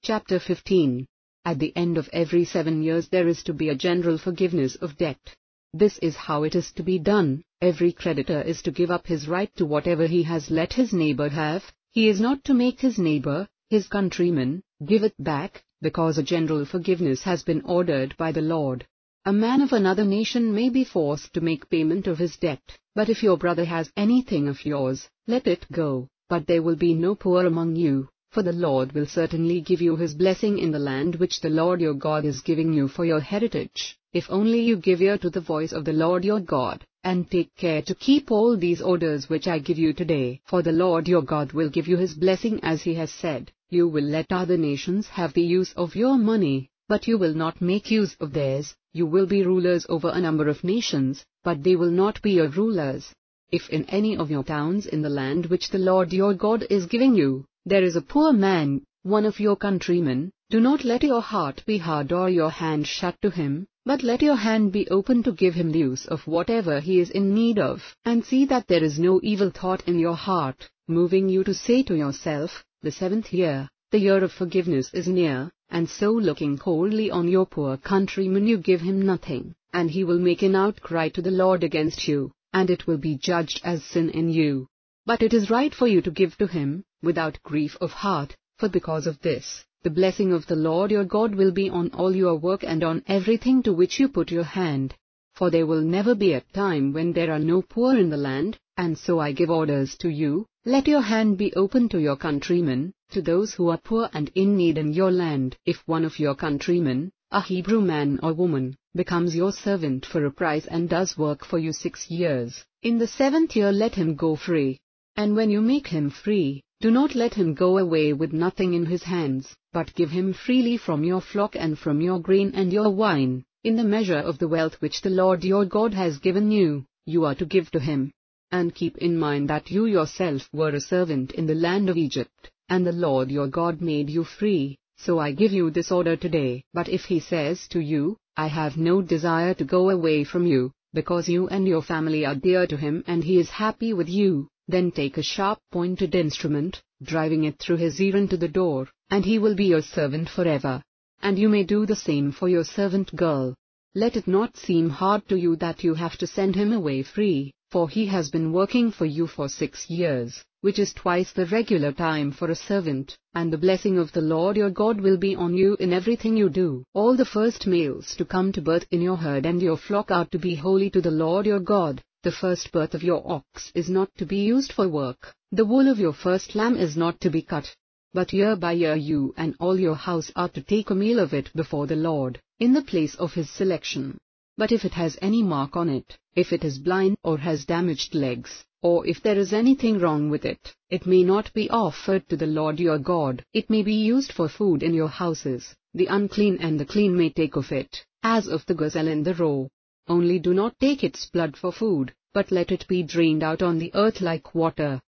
Chapter 15. At the end of every 7 years there is to be a general forgiveness of debt. This is how it is to be done. Every creditor is to give up his right to whatever he has let his neighbor have. He is not to make his neighbor, his countryman, give it back, because a general forgiveness has been ordered by the Lord. A man of another nation may be forced to make payment of his debt, but if your brother has anything of yours, let it go. But there will be no poor among you, for the Lord will certainly give you his blessing in the land which the Lord your God is giving you for your heritage, if only you give ear to the voice of the Lord your God, and take care to keep all these orders which I give you today. For the Lord your God will give you his blessing as he has said. You will let other nations have the use of your money, but you will not make use of theirs. You will be rulers over a number of nations, but they will not be your rulers. If in any of your towns in the land which the Lord your God is giving you, there is a poor man, one of your countrymen, do not let your heart be hard or your hand shut to him, but let your hand be open to give him the use of whatever he is in need of, and see that there is no evil thought in your heart, moving you to say to yourself, the 7th year, the year of forgiveness is near, and so looking coldly on your poor countryman you give him nothing, and he will make an outcry to the Lord against you, and it will be judged as sin in you. But it is right for you to give to him, without grief of heart, for because of this, the blessing of the Lord your God will be on all your work and on everything to which you put your hand. For there will never be a time when there are no poor in the land, and so I give orders to you, let your hand be open to your countrymen, to those who are poor and in need in your land. If one of your countrymen, a Hebrew man or woman, becomes your servant for a price and does work for you 6 years, in the 7th year let him go free. And when you make him free, do not let him go away with nothing in his hands, but give him freely from your flock and from your grain and your wine, in the measure of the wealth which the Lord your God has given you, you are to give to him. And keep in mind that you yourself were a servant in the land of Egypt, and the Lord your God made you free. So I give you this order today. But if he says to you, I have no desire to go away from you, because you and your family are dear to him and he is happy with you, then take a sharp-pointed instrument, driving it through his ear into the door, and he will be your servant forever. And you may do the same for your servant girl. Let it not seem hard to you that you have to send him away free, for he has been working for you for 6 years, which is twice the regular time for a servant, and the blessing of the Lord your God will be on you in everything you do. All the first males to come to birth in your herd and your flock are to be holy to the Lord your God. The first birth of your ox is not to be used for work. The wool of your first lamb is not to be cut. But year by year you and all your house are to take a meal of it before the Lord, in the place of his selection. But if it has any mark on it, if it is blind or has damaged legs, or if there is anything wrong with it, it may not be offered to the Lord your God. It may be used for food in your houses. The unclean and the clean may take of it, as of the gazelle and the roe. Only do not take its blood for food, but let it be drained out on the earth like water.